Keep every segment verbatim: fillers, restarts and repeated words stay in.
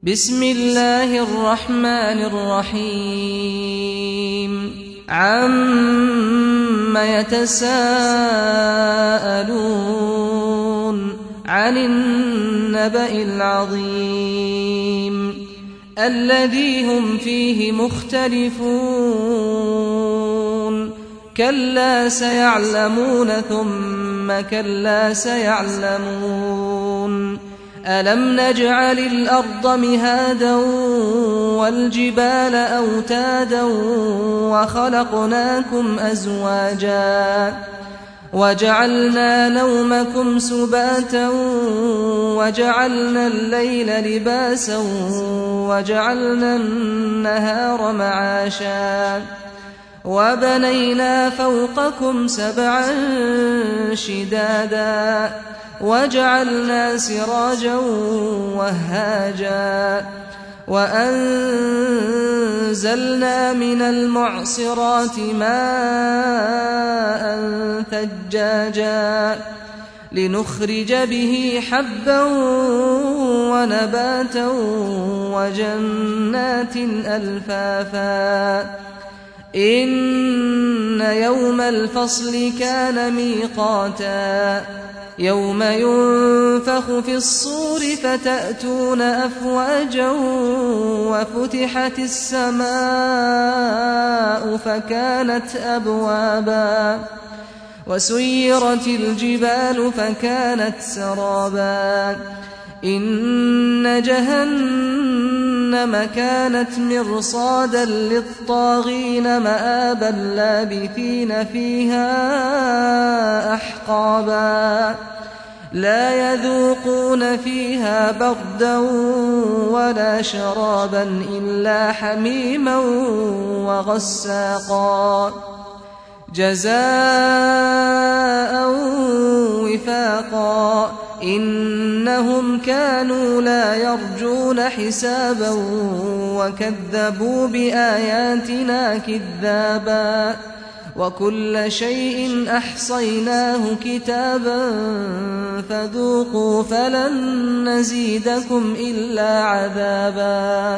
بسم الله الرحمن الرحيم عَمَّ يتساءلون عن النبأ العظيم الذي هم فيه مختلفون كلا سيعلمون ثم كلا سيعلمون ألم نجعل الأرض مهادا والجبال أوتادا وخلقناكم أزواجا وجعلنا نومكم سباتا وجعلنا الليل لباسا وجعلنا النهار معاشا وبنينا فوقكم سبعا شدادا وجعلنا سراجا وهاجا وأنزلنا من المعصرات ماء ثجاجا لنخرج به حبا ونباتا وجنات ألفافا إن يوم الفصل كان ميقاتا يوم ينفخ في الصور فتأتون أفواجا وفتحت السماء فكانت أبوابا وسيرت الجبال فكانت سرابا إن جهنم كانت مرصادا للطاغين مآبا لابثين فيها أحقابا لا يذوقون فيها بردا ولا شرابا إلا حميما وغساقا جزاء وفاقا إنهم كانوا لا يرجون حسابا وكذبوا بآياتنا كذابا وكل شيء أحصيناه كتابا فذوقوا فلن نزيدكم إلا عذابا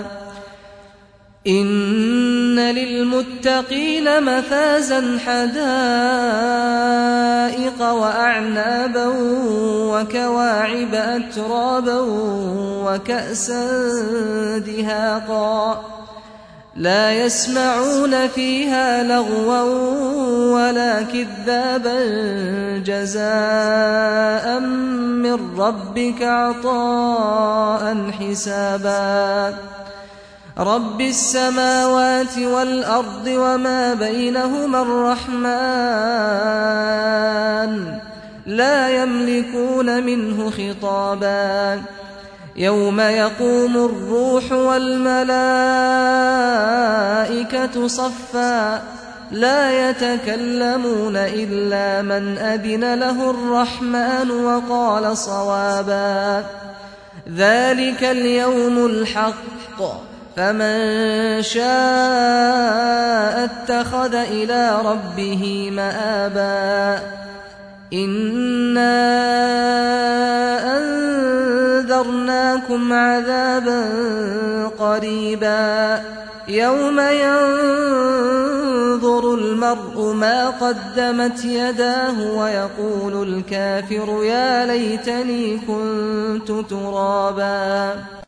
إن للمتقين مفازا حدائق وأعنابا وكواعب أترابا وكأسا دهاقا لا يسمعون فيها لغوا ولا كذابا جزاء من ربك عطاء حسابا رب السماوات والأرض وما بينهما الرحمن لا يملكون منه خطابا يوم يقوم الروح والملائكة صفا لا يتكلمون إلا من أذن له الرحمن وقال صوابا ذلك اليوم الحق فمن شاء اتخذ إلى ربه مآبا إنا أنذرناكم عذابا قريبا يوم ينظر المرء ما قدمت يداه ويقول الكافر يا ليتني كنت ترابا.